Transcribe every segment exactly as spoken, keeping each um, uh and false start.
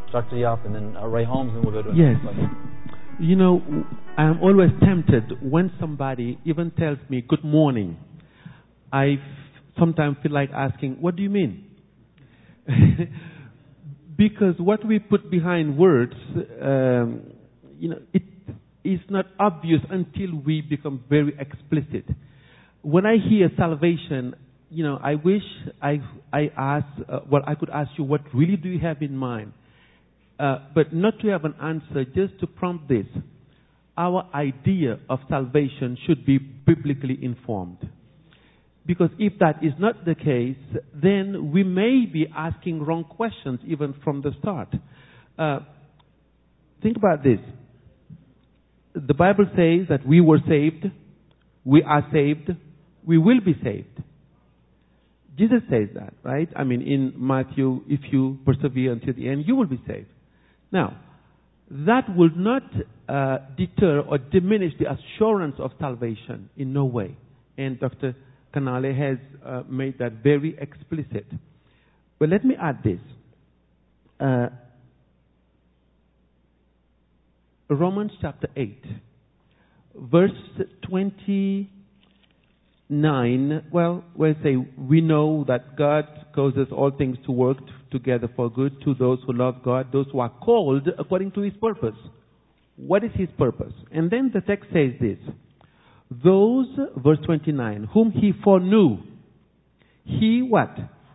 Doctor Diop, and then uh, Ray Holmes, and we'll go to Yes. another question. You know, I'm always tempted when somebody even tells me good morning. I sometimes feel like asking, what do you mean? Because what we put behind words, um, you know, it is not obvious until we become very explicit. When I hear salvation, you know, I wish I I ask, uh, well, I could ask you, what really do you have in mind? Uh, but not to have an answer, just to prompt this. Our idea of salvation should be biblically informed. Because if that is not the case, then we may be asking wrong questions even from the start. Uh, think about this. The Bible says that we were saved, we are saved, we will be saved. Jesus says that, right? I mean, in Matthew, if you persevere until the end, you will be saved. Now, that will not uh, deter or diminish the assurance of salvation in no way. And Doctor Canale has uh, made that very explicit. But let me add this. Uh, Romans chapter eight, verse twenty-nine, well, we'll say, we know that God causes all things to work together for good to those who love God, those who are called according to His purpose. What is His purpose? And then the text says this. Those, verse twenty-nine, whom He foreknew, He what?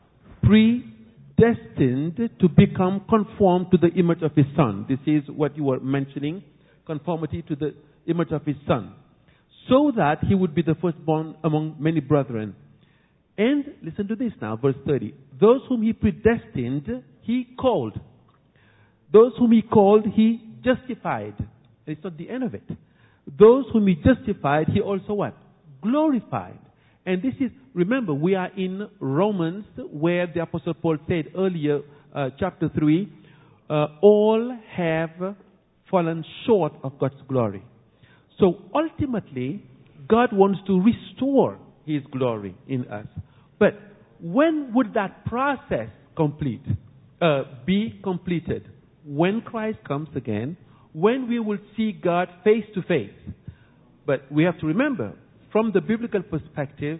Predestined to become conformed to the image of His Son. This is what you were mentioning, conformity to the image of His Son. So that He would be the firstborn among many brethren. And listen to this now, verse thirty. Those whom He predestined, He called. Those whom He called, He justified. It's not the end of it. Those whom He justified, He also what? Glorified. And this is, remember, we are in Romans where the Apostle Paul said earlier, uh, chapter three, uh, all have fallen short of God's glory. So ultimately, God wants to restore His glory in us. But when would that process complete, uh, be completed? When Christ comes again, when we will see God face to face. But we have to remember, from the biblical perspective,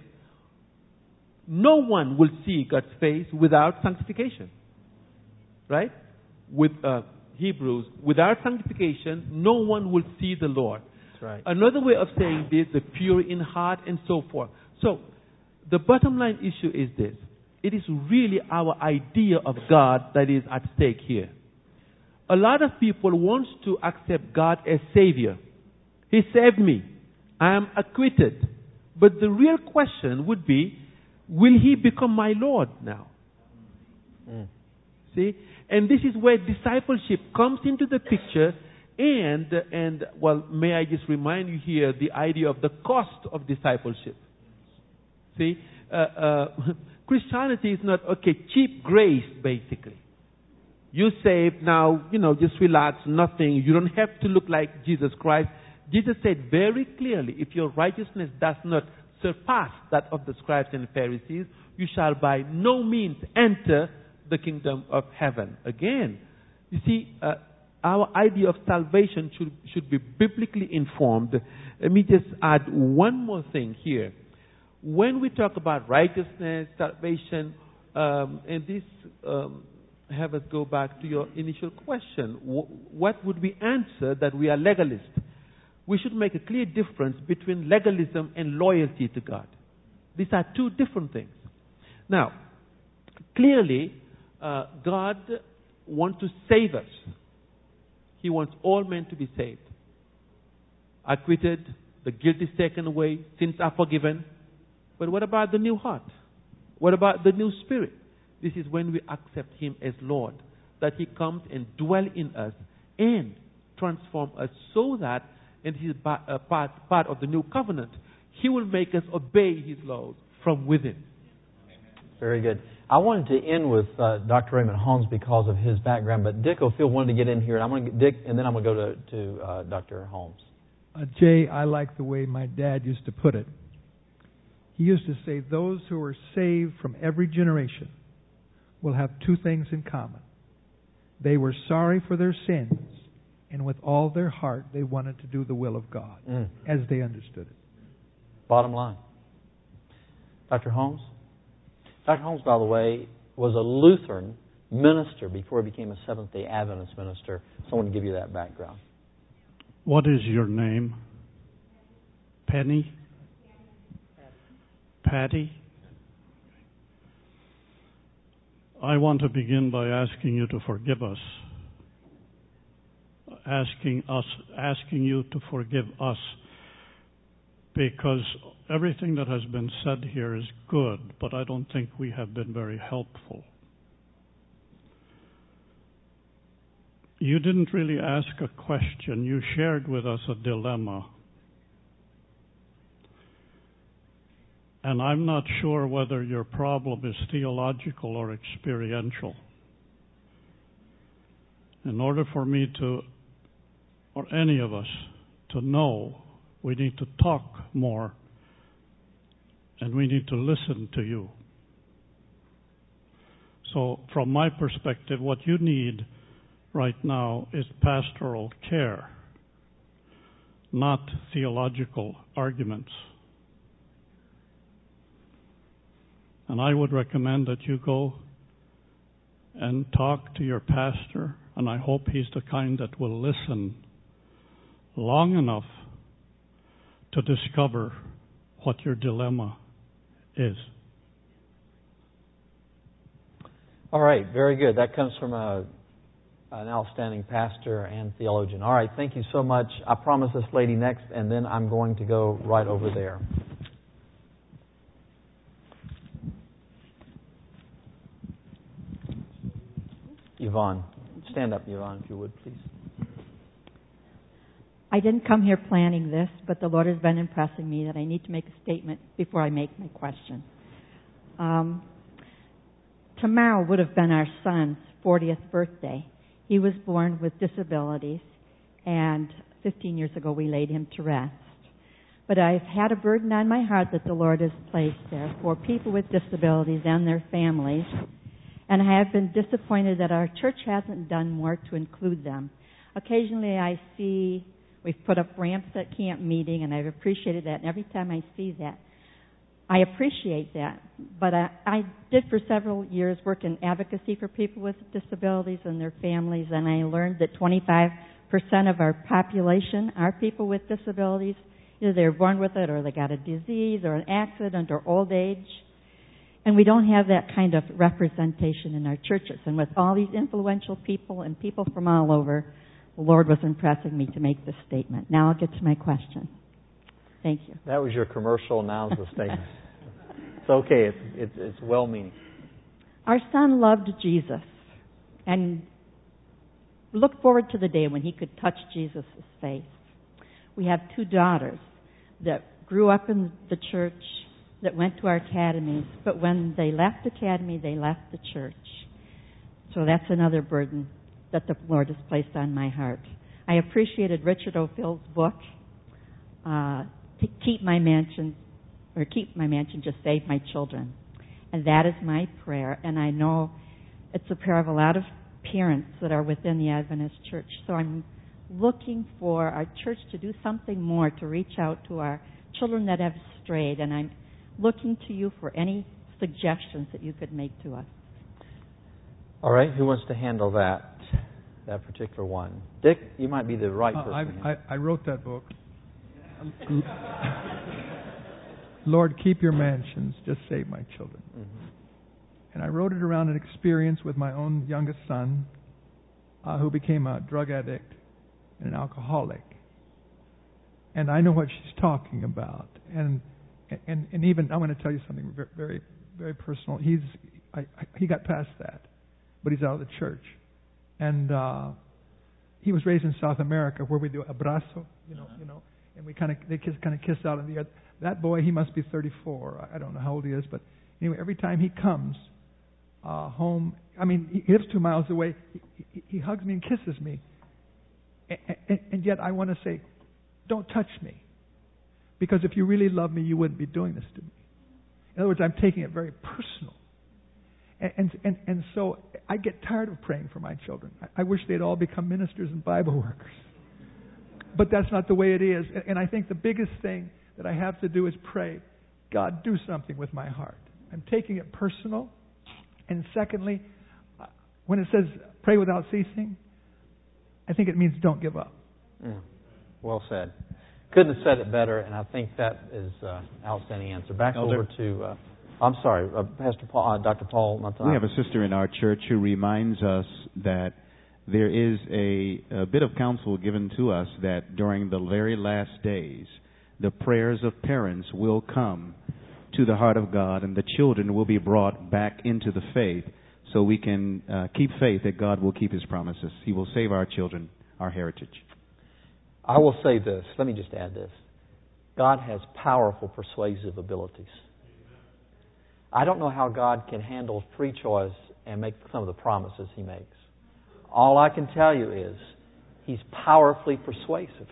no one will see God's face without sanctification. Right? With uh, Hebrews, without sanctification, no one will see the Lord. Right. Another way of saying this, the pure in heart and so forth. So, the bottom line issue is this. It is really our idea of God that is at stake here. A lot of people want to accept God as Savior. He saved me. I am acquitted. But the real question would be, will He become my Lord now? Mm. See? And this is where discipleship comes into the picture. And, and well, may I just remind you here the idea of the cost of discipleship. See, uh, uh, Christianity is not, okay, cheap grace, basically. You're saved now, you know, just relax, nothing. You don't have to look like Jesus Christ. Jesus said very clearly, if your righteousness does not surpass that of the scribes and Pharisees, you shall by no means enter the kingdom of heaven. Again, you see, uh, our idea of salvation should, should be biblically informed. Let me just add one more thing here. When we talk about righteousness, salvation, um, and this um, have us go back to your initial question. W- what would we answer that we are legalists? We should make a clear difference between legalism and loyalty to God. These are two different things. Now, clearly, uh, God wants to save us. He wants all men to be saved. Acquitted, the guilt is taken away, sins are forgiven. But what about the new heart? What about the new spirit? This is when we accept Him as Lord, that He comes and dwells in us and transforms us so that, and He is uh, part, part of the new covenant, He will make us obey His laws from within. Very good. I wanted to end with uh, Doctor Raymond Holmes because of his background, but Dick O'Field wanted to get in here, and I'm going to Dick, and then I'm going to go to, to uh, Doctor Holmes. Uh, Jay, I like the way my dad used to put it. He used to say, those who are saved from every generation will have two things in common. They were sorry for their sins, and with all their heart, they wanted to do the will of God mm. as they understood it. Bottom line. Doctor Holmes? Doctor Holmes, by the way, was a Lutheran minister before he became a Seventh-day Adventist minister. Someone to give you that background. What is your name? Penny? Patty? I want to begin by asking you to forgive us. Asking us, asking you to forgive us, because everything that has been said here is good, but I don't think we have been very helpful. You didn't really ask a question. You shared with us a dilemma. And I'm not sure whether your problem is theological or experiential. In order for me to, or any of us, to know, we need to talk more, and we need to listen to you. So from my perspective, what you need right now is pastoral care, not theological arguments. And I would recommend that you go and talk to your pastor, and I hope he's the kind that will listen long enough to discover what your dilemma is. All right, very good. That comes from a, an outstanding pastor and theologian. All right, thank you so much. I promise this lady next, and then I'm going to go right over there. Yvonne. Stand up, Yvonne, if you would, please. I didn't come here planning this, but the Lord has been impressing me that I need to make a statement before I make my question. Um, tomorrow would have been our son's fortieth birthday. He was born with disabilities, and fifteen years ago we laid him to rest. But I've had a burden on my heart that the Lord has placed there for people with disabilities and their families. And I have been disappointed that our church hasn't done more to include them. Occasionally I see we've put up ramps at camp meeting, and I've appreciated that. And every time I see that, I appreciate that. But I, I did for several years work in advocacy for people with disabilities and their families, and I learned that twenty-five percent of our population are people with disabilities. Either they're born with it, or they got a disease, or an accident, or old age. And we don't have that kind of representation in our churches. And with all these influential people and people from all over, the Lord was impressing me to make this statement. Now I'll get to my question. Thank you. That was your commercial, now's the statement. It's okay. It's, it's, it's well-meaning. Our son loved Jesus and looked forward to the day when he could touch Jesus' face. We have two daughters that grew up in the church, that went to our academies, but when they left academy, they left the church. So that's another burden that the Lord has placed on my heart. I appreciated Richard O'Fill's book, uh, to keep my mansion, or keep my mansion, just save my children. And that is my prayer, and I know it's a prayer of a lot of parents that are within the Adventist church. So I'm looking for our church to do something more to reach out to our children that have strayed, and I'm looking to you for any suggestions that you could make to us. All right, who wants to handle that, that particular one? Dick, you might be the right uh, person. I, I, I wrote that book. Lord, keep your mansions, just save my children. Mm-hmm. And I wrote it around an experience with my own youngest son, uh, who became a drug addict and an alcoholic. And I know what she's talking about. And And, and even, I want to tell you something very, very, very personal. He's, I, I, he got past that, but he's out of the church. And uh, he was raised in South America, where we do abrazo, you know, uh-huh. you know, and we kind of, they kiss, kind of kiss out in the air. That boy, he must be thirty-four. I don't know how old he is, but anyway, every time he comes uh, home, I mean, he lives two miles away. He, he, he hugs me and kisses me, and, and, and yet I want to say, don't touch me. Because if you really love me, you wouldn't be doing this to me. In other words, I'm taking it very personal. And, and, and so I get tired of praying for my children. I, I wish they'd all become ministers and Bible workers. But that's not the way it is. And, and I think the biggest thing that I have to do is pray, God, do something with my heart. I'm taking it personal. And secondly, when it says pray without ceasing, I think it means don't give up. Mm. Well said. Couldn't have said it better, and I think that is an outstanding answer. Back Elder. over to, uh, I'm sorry, uh, Pastor Paul, uh, Doctor Paul Montanaro. We have a sister in our church who reminds us that there is a, a bit of counsel given to us that during the very last days, the prayers of parents will come to the heart of God, and the children will be brought back into the faith, so we can uh, keep faith that God will keep His promises. He will save our children, our heritage. I will say this. Let me just add this. God has powerful persuasive abilities. I don't know how God can handle free choice and make some of the promises He makes. All I can tell you is He's powerfully persuasive.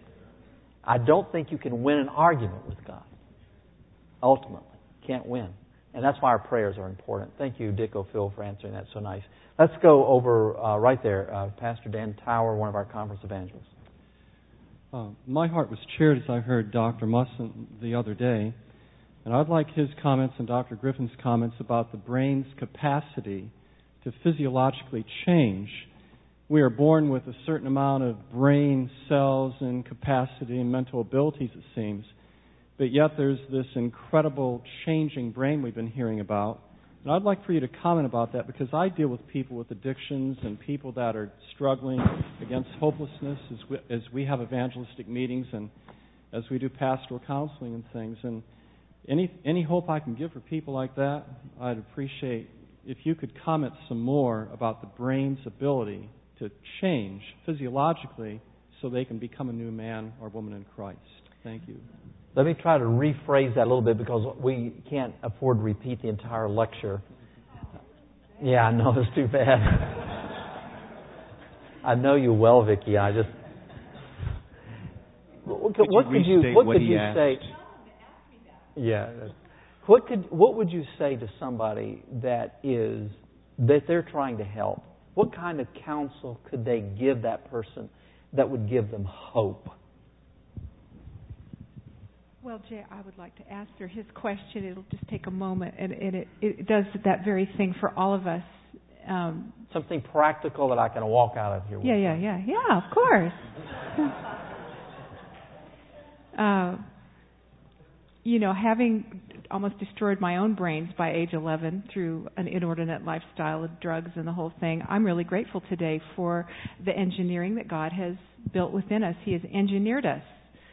I don't think you can win an argument with God. Ultimately, can't win. And that's why our prayers are important. Thank you, Dick O'Phil, for answering that so nice. Let's go over uh, right there. Uh, Pastor Dan Tower, one of our conference evangelists. Uh, my heart was cheered as I heard Doctor Musson the other day, and I'd like his comments and Doctor Griffin's comments about the brain's capacity to physiologically change. We are born with a certain amount of brain cells and capacity and mental abilities, it seems, but yet there's this incredible changing brain we've been hearing about. And I'd like for you to comment about that, because I deal with people with addictions and people that are struggling against hopelessness as we, as we have evangelistic meetings and as we do pastoral counseling and things. And any any hope I can give for people like that, I'd appreciate if you could comment some more about the brain's ability to change physiologically so they can become a new man or woman in Christ. Thank you. Let me try to rephrase that a little bit, because we can't afford to repeat the entire lecture. Yeah, I know, it's too bad. I know you well, Vicki. I just... What could, what could you, what what could he you asked? say... Yeah. What could what would you say to somebody that is that they're trying to help? What kind of counsel could they give that person that would give them hope? Well, Jay, I would like to answer his question. It'll just take a moment, and, and it, it does that very thing for all of us. Um, Something practical that I can walk out of here with. Yeah, yeah, yeah, yeah, of course. uh, you know, having almost destroyed my own brains by age eleven through an inordinate lifestyle of drugs and the whole thing, I'm really grateful today for the engineering that God has built within us. He has engineered us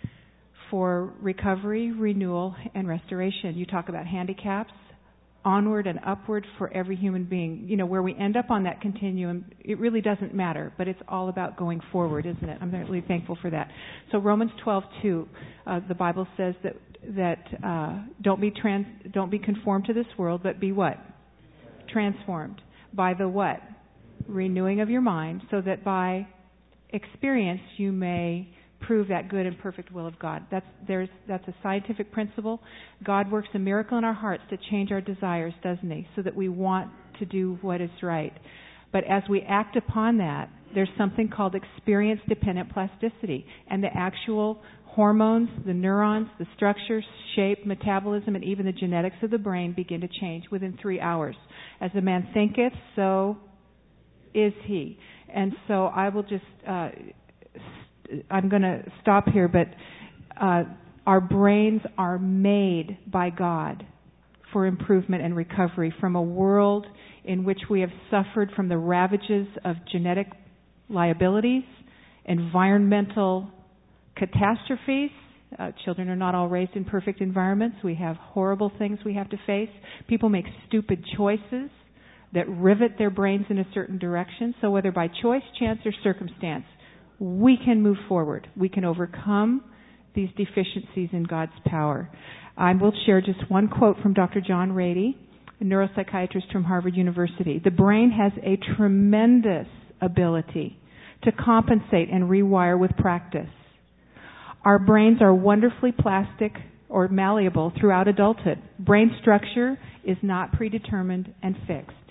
for recovery, renewal, and restoration. You talk about handicaps, onward and upward for every human being. You know, where we end up on that continuum, it really doesn't matter, but it's all about going forward, isn't it? I'm really thankful for that. So Romans twelve two, uh, the Bible says that that uh, don't be trans, don't be conformed to this world, but be what? Transformed by the what? Renewing of your mind, so that by experience you may prove that good and perfect will of God. That's there's that's a scientific principle. God works a miracle in our hearts to change our desires, doesn't He? So that we want to do what is right. But as we act upon that, there's something called experience-dependent plasticity, and the actual hormones, the neurons, the structure, shape, metabolism, and even the genetics of the brain begin to change within three hours. As a man thinketh, so is he. And so I will just. Uh, I'm going to stop here, but uh, our brains are made by God for improvement and recovery from a world in which we have suffered from the ravages of genetic liabilities, environmental catastrophes. Uh, children are not all raised in perfect environments. We have horrible things we have to face. People make stupid choices that rivet their brains in a certain direction. So whether by choice, chance, or circumstance, we can move forward. We can overcome these deficiencies in God's power. I will share just one quote from Doctor John Rady, a neuropsychiatrist from Harvard University. The brain has a tremendous ability to compensate and rewire with practice. Our brains are wonderfully plastic or malleable throughout adulthood. Brain structure is not predetermined and fixed.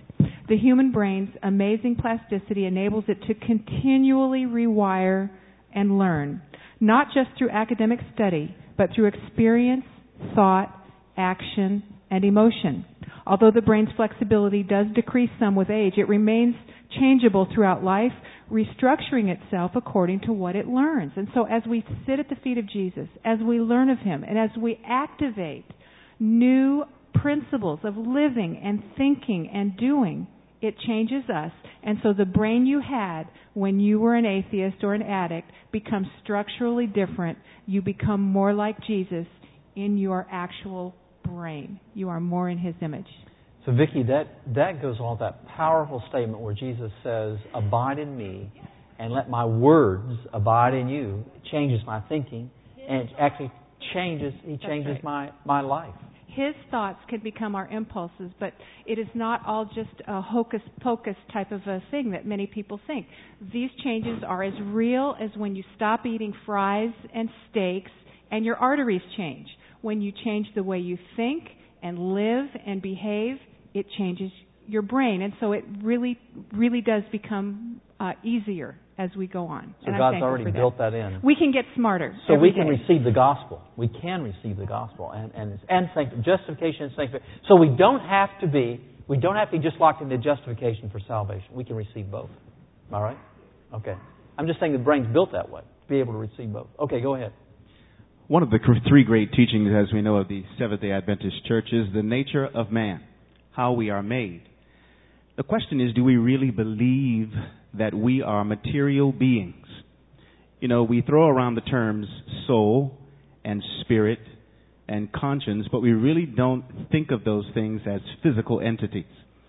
The human brain's amazing plasticity enables it to continually rewire and learn, not just through academic study, but through experience, thought, action, and emotion. Although the brain's flexibility does decrease some with age, it remains changeable throughout life, restructuring itself according to what it learns. And so as we sit at the feet of Jesus, as we learn of Him, and as we activate new principles of living and thinking and doing, it changes us. And so the brain you had when you were an atheist or an addict becomes structurally different. You become more like Jesus in your actual brain. You are more in His image. So, Vicki, that, that goes on with that powerful statement where Jesus says, abide in me and let my words abide in you. It changes my thinking and it actually changes, He changes right. my, my life. His thoughts can become our impulses, but it is not all just a hocus-pocus type of a thing that many people think. These changes are as real as when you stop eating fries and steaks and your arteries change. When you change the way you think and live and behave, it changes your brain. And so it really, really does become uh, easier as we go on. So and God's already built that in. We can get smarter. So we day. can receive the gospel. We can receive the gospel and and and sancti- justification and sanctification. So we don't have to be we don't have to be just locked into justification for salvation. We can receive both. All right? Okay. I'm just saying the brain's built that way to be able to receive both. Okay, go ahead. One of the three great teachings, as we know, of the Seventh-day Adventist Church is the nature of man, how we are made. The question is, do we really believe that we are material beings? You know, we throw around the terms soul and spirit and conscience, but we really don't think of those things as physical entities.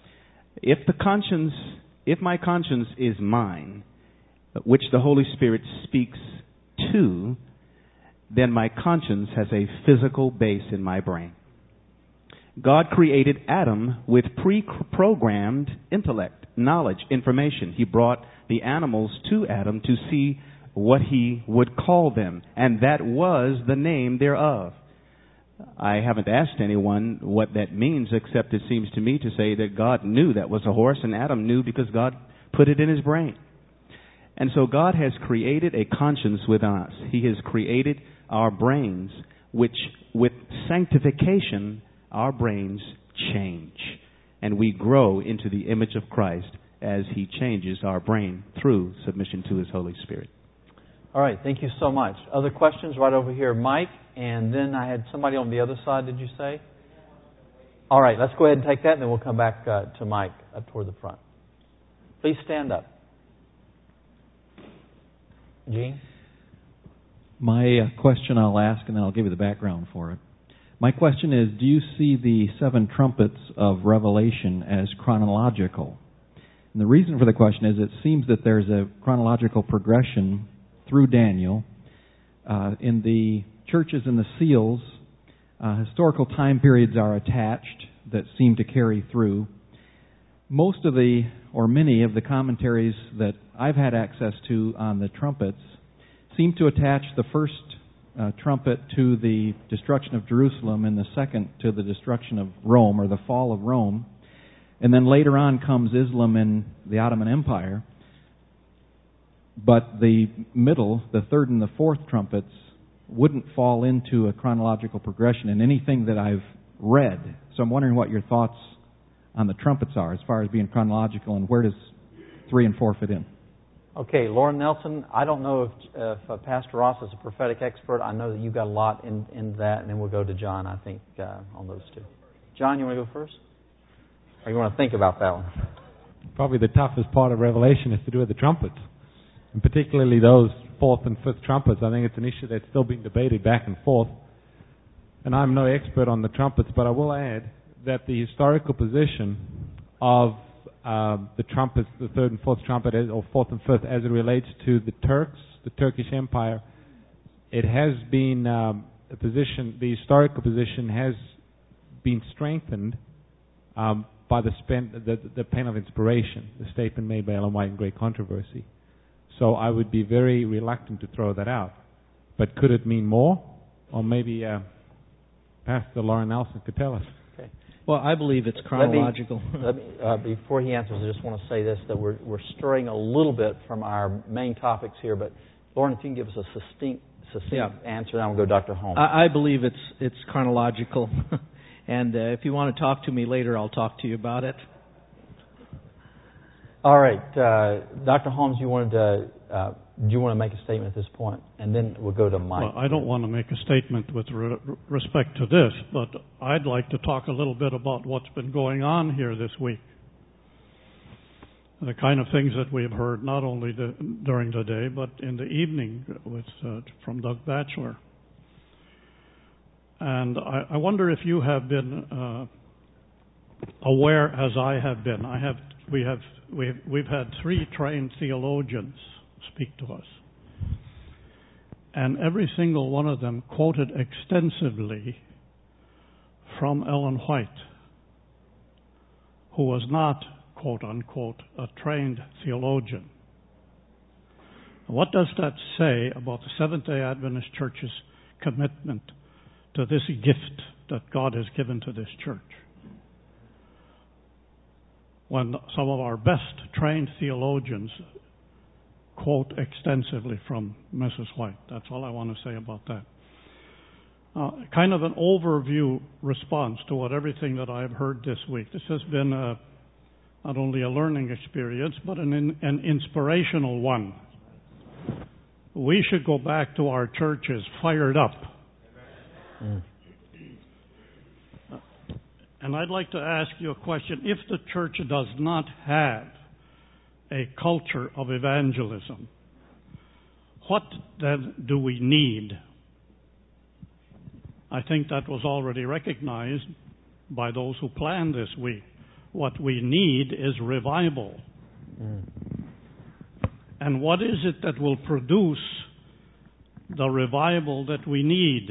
If the conscience, if my conscience is mine, which the Holy Spirit speaks to, then my conscience has a physical base in my brain. God created Adam with pre-programmed intellect, knowledge, information. He brought the animals to Adam to see what he would call them, and that was the name thereof. I haven't asked anyone what that means, except it seems to me to say that God knew that was a horse, and Adam knew because God put it in his brain. And so God has created a conscience within us. He has created our brains, which with sanctification, our brains change. And we grow into the image of Christ as He changes our brain through submission to His Holy Spirit. All right, thank you so much. Other questions right over here, Mike, and then I had somebody on the other side, did you say? All right, let's go ahead and take that, and then we'll come back uh, to Mike up toward the front. Please stand up. Gene? My uh, question I'll ask, and then I'll give you the background for it. My question is, do you see the seven trumpets of Revelation as chronological? And the reason for the question is it seems that there's a chronological progression through Daniel. Uh, in the churches and the seals, uh, historical time periods are attached that seem to carry through. Most of the, or many of the commentaries that I've had access to on the trumpets seem to attach the first uh, trumpet to the destruction of Jerusalem and the second to the destruction of Rome, or the fall of Rome. And then later on comes Islam and the Ottoman Empire. But the middle, the third and the fourth trumpets, wouldn't fall into a chronological progression in anything that I've read. So I'm wondering what your thoughts on the trumpets are as far as being chronological, and where does three and four fit in? Okay, Lauren Nelson, I don't know if, if uh, Pastor Ross is a prophetic expert. I know that you've got a lot in, in that, and then we'll go to John, I think, uh, on those two. John, you want to go first? Or you want to think about that one? Probably the toughest part of Revelation is to do with the trumpets, and particularly those fourth and fifth trumpets. I think it's an issue that's still being debated back and forth. And I'm no expert on the trumpets, but I will add that the historical position of uh, the trumpets, the third and fourth trumpet, or fourth and fifth, as it relates to the Turks, the Turkish Empire, it has been um, a position, the historical position has been strengthened um, by the, spend, the, the pen of inspiration, the statement made by Ellen White in Great Controversy. So I would be very reluctant to throw that out. But could it mean more? Or maybe uh, Pastor Lauren Nelson could tell us. Okay. Well, I believe it's chronological. Let me, let me, uh, before he answers, I just want to say this, that we're, we're straying a little bit from our main topics here, but Lauren, if you can give us a succinct, succinct yeah. answer, then we'll go to Doctor Holmes. I, I believe it's it's chronological, and uh, if you want to talk to me later, I'll talk to you about it. All right, uh, Doctor Holmes, you wanted to, uh, do you want to make a statement at this point, and then we'll go to Mike. Well, I don't want to make a statement with re- respect to this, but I'd like to talk a little bit about what's been going on here this week. The kind of things that we've heard not only the, during the day, but in the evening with uh, from Doug Batchelor. And I, I wonder if you have been uh, aware, as I have been. I have. We have. We've, we've had three trained theologians speak to us, and every single one of them quoted extensively from Ellen White, who was not, quote unquote, a trained theologian. What does that say about the Seventh-day Adventist Church's commitment to this gift that God has given to this church? When some of our best trained theologians quote extensively from Missus White. That's all I want to say about that. Uh, kind of an overview response to what everything that I've heard this week. This has been a, not only a learning experience, but an, an inspirational one. We should go back to our churches fired up. Mm. And I'd like to ask you a question. If the church does not have a culture of evangelism, what then do we need? I think that was already recognized by those who planned this week. What we need is revival. Mm. And what is it that will produce the revival that we need?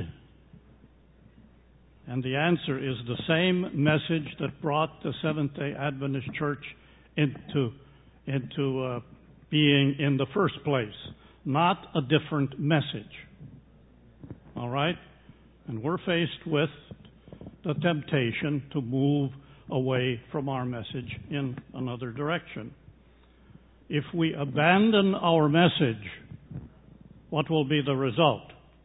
And the answer is the same message that brought the Seventh-day Adventist Church into, into uh, being in the first place, not a different message. All right? And we're faced with the temptation to move away from our message in another direction. If we abandon our message, what will be the result?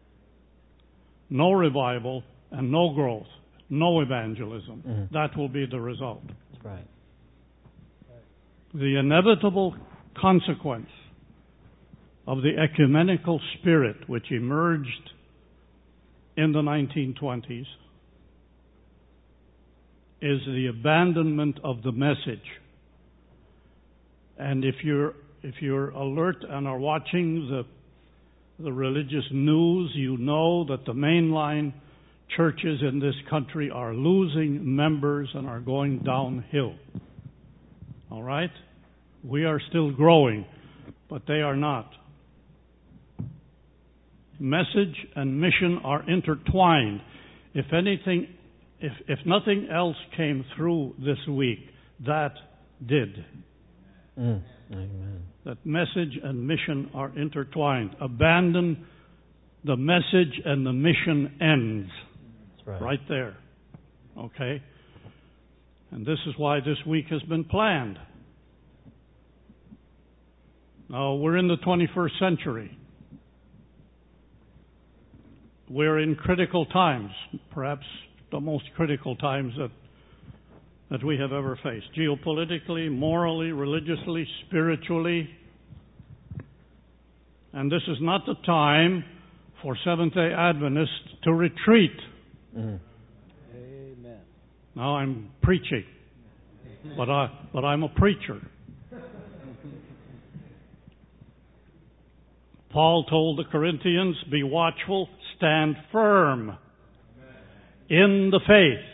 No revival and no growth, no evangelism. Mm-hmm. That will be the result. That's right. The inevitable consequence of the ecumenical spirit which emerged in the nineteen twenties is the abandonment of the message. And if you're if you're alert and are watching the the religious news, you know that the mainline churches in this country are losing members and are going downhill. All right? We are still growing, but they are not. Message and mission are intertwined. If anything, if, if nothing else came through this week, that did. Mm. Amen. That message and mission are intertwined. Abandon the message and the mission ends. Right. right there. Okay? And this is why this week has been planned. Now, we're in the twenty-first century. We're in critical times, perhaps the most critical times that that we have ever faced. Geopolitically, morally, religiously, spiritually. And this is not the time for Seventh-day Adventists to retreat. Mm-hmm. Amen. Now I'm preaching, but I but I'm a preacher. Paul told the Corinthians, "Be watchful, stand firm in the faith.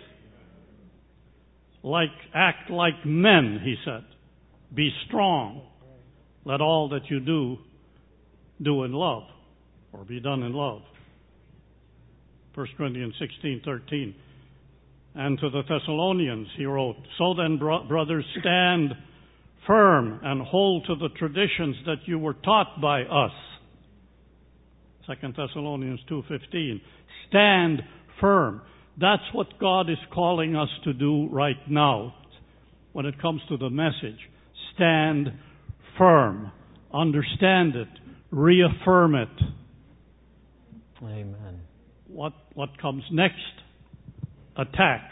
Like act like men," he said. "Be strong. Let all that you do do in love, or be done in love." First Corinthians sixteen thirteen. And to the Thessalonians he wrote, "So then, bro- brothers, stand firm and hold to the traditions that you were taught by us." Second Thessalonians two fifteen. Stand firm. That's what God is calling us to do right now when it comes to the message. Stand firm. Understand it. Reaffirm it. Amen. What, what comes next? Attack.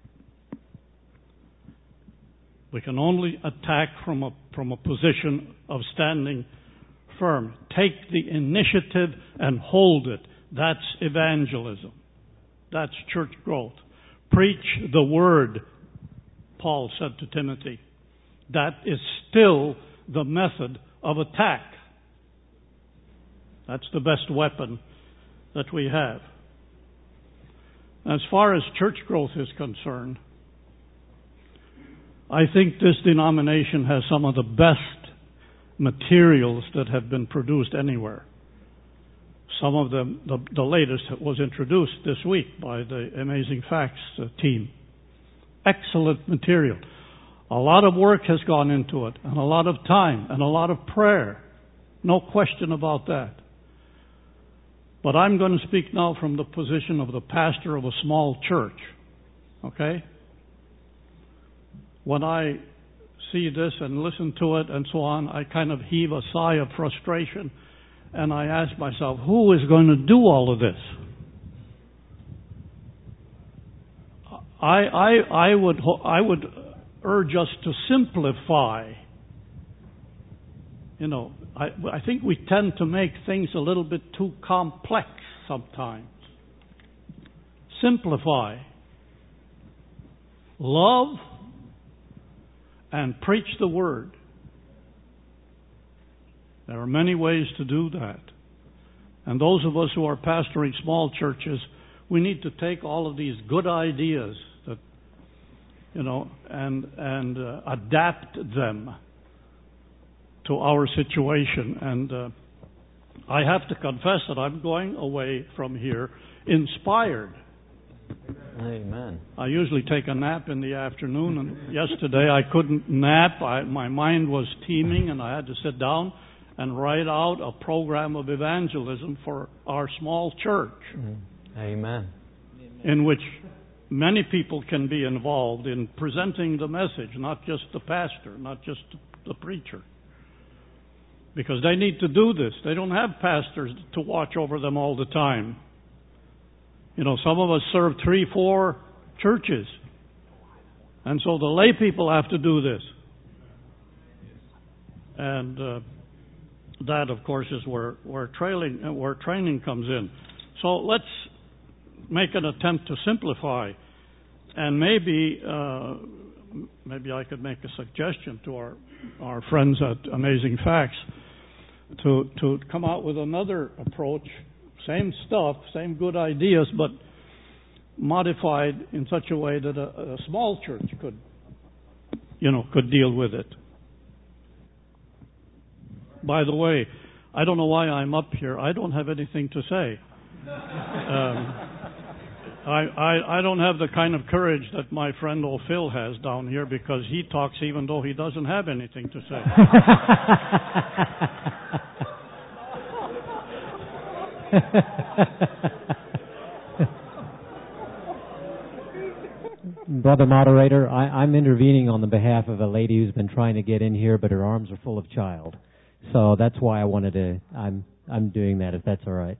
We can only attack from a, from a position of standing firm. Take the initiative and hold it. That's evangelism. That's church growth. Preach the word, Paul said to Timothy. That is still the method of attack. That's the best weapon that we have. As far as church growth is concerned, I think this denomination has some of the best materials that have been produced anywhere. Some of them, the, the latest was introduced this week by the Amazing Facts uh, team. Excellent material. A lot of work has gone into it, and a lot of time, and a lot of prayer. No question about that. But I'm going to speak now from the position of the pastor of a small church. Okay? When I see this and listen to it and so on, I kind of heave a sigh of frustration, and I ask myself, who is going to do all of this? I, I, I would, I would urge us to simplify. You know, I, I think we tend to make things a little bit too complex sometimes. Simplify. Love and preach the word. There are many ways to do that. And those of us who are pastoring small churches, we need to take all of these good ideas that, you know, and and uh, adapt them to our situation. And uh, I have to confess that I'm going away from here inspired. Amen. I usually take a nap in the afternoon, and yesterday I couldn't nap. I, my mind was teeming, and I had to sit down and write out a program of evangelism for our small church. Mm-hmm. Amen. In which many people can be involved in presenting the message, not just the pastor, not just the preacher. Because they need to do this. They don't have pastors to watch over them all the time. You know, some of us serve three, four churches. And so the lay people have to do this. And uh, that, of course, is where, where, trailing, uh, where training comes in. So let's make an attempt to simplify. And maybe uh, maybe I could make a suggestion to our, our friends at Amazing Facts to, to come out with another approach. Same stuff, same good ideas, but modified in such a way that a, a small church could, you know, could deal with it. By the way, I don't know why I'm up here. I don't have anything to say. Um, I, I I don't have the kind of courage that my friend old Phil has down here, because he talks even though he doesn't have anything to say. Brother Moderator, I, I'm intervening on the behalf of a lady who's been trying to get in here, but her arms are full of child. So that's why I wanted to, I'm, I'm doing that, if that's all right.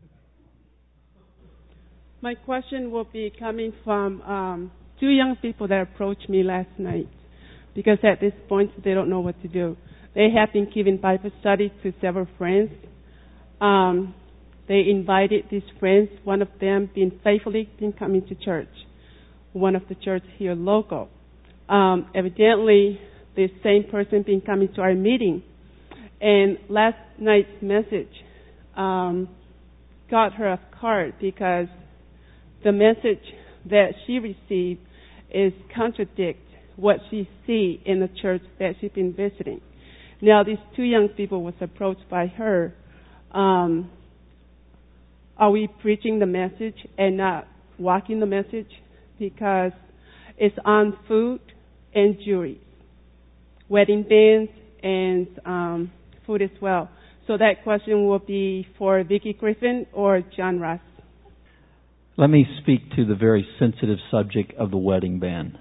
My question will be coming from um, two young people that approached me last night, because at this point they don't know what to do. They have been giving Bible study to several friends. Um, they invited these friends, one of them been faithfully been coming to church, one of the church here local. Um, evidently, this same person been coming to our meeting. And last night's message um, got her off guard, because the message that she received is contradict what she see in the church that she's been visiting. Now, these two young people was approached by her. Um, are we preaching the message and not walking the message? Because it's on food and jewelry, wedding bands, and um, food as well. So that question will be for Vicki Griffin or John Ross. Let me speak to the very sensitive subject of the wedding band.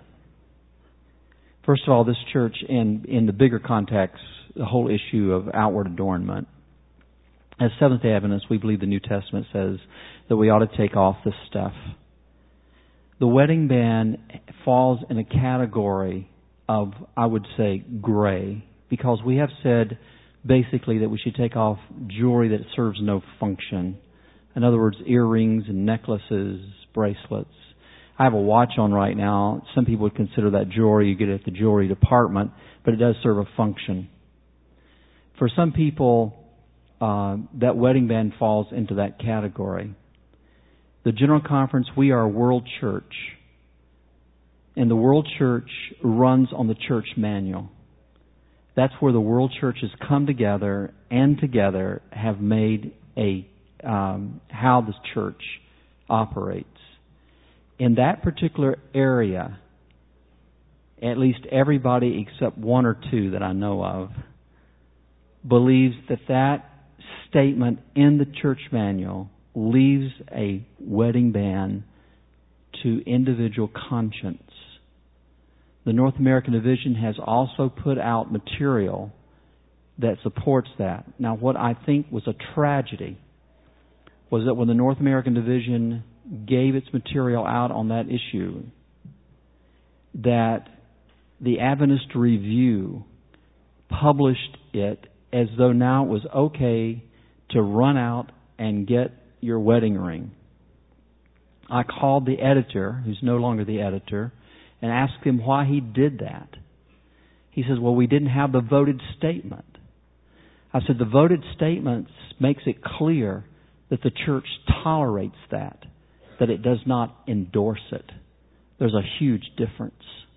First of all, this church, in, in the bigger context, the whole issue of outward adornment. As Seventh-day Adventists, we believe the New Testament says that we ought to take off this stuff. The wedding band falls in a category of, I would say, gray, because we have said basically that we should take off jewelry that serves no function. In other words, earrings and necklaces, bracelets. I have a watch on right now. Some people would consider that jewelry. You get it at the jewelry department, but it does serve a function. For some people, uh, that wedding band falls into that category. The General Conference, we are a world church. And the world church runs on the church manual. That's where the world churches come together and together have made a um, how the church operates. In that particular area, at least everybody except one or two that I know of believes that that statement in the church manual leaves a wedding band to individual conscience. The North American Division has also put out material that supports that. Now, what I think was a tragedy was that when the North American Division gave its material out on that issue, that the Adventist Review published it as though now it was okay to run out and get your wedding ring. I called the editor, who's no longer the editor, and asked him why he did that. He says, well, we didn't have the voted statement. I said, the voted statement makes it clear that the church tolerates that, that it does not endorse it. There's a huge difference.